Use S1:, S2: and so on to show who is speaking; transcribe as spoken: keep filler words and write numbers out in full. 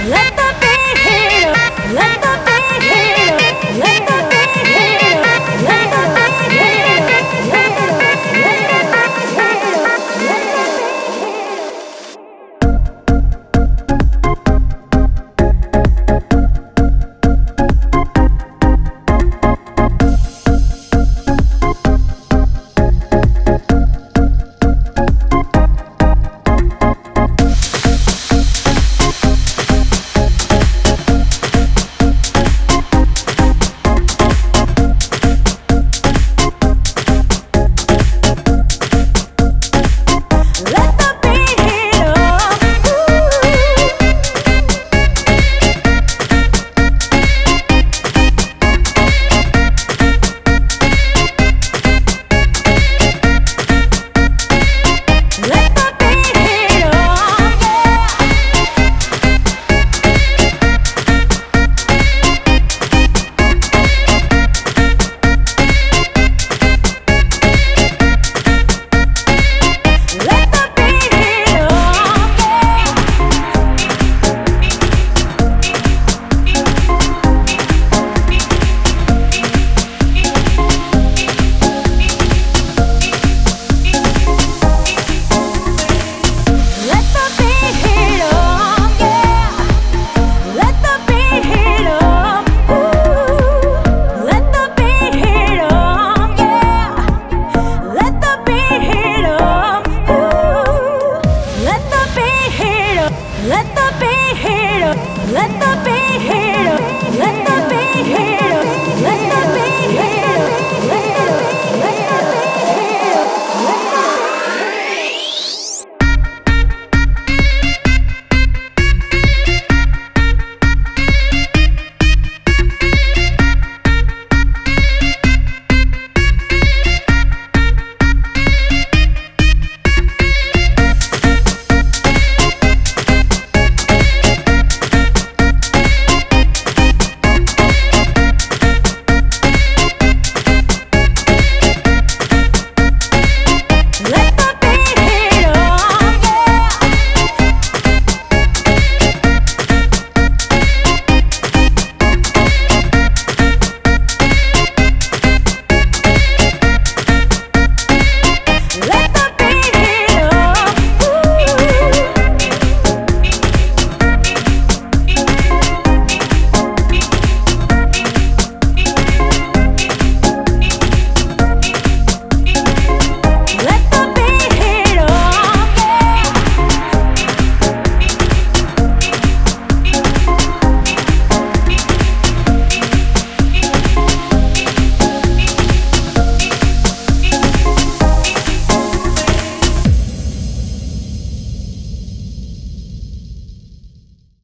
S1: Let the beat hit 'em. Let the beat hit 'em. Let the beat hit 'em. Let the beat hit 'em. Let the beat hit 'em. Let the Let the beat hit 'em. Let the beat hit 'em. Let the beat hit 'em.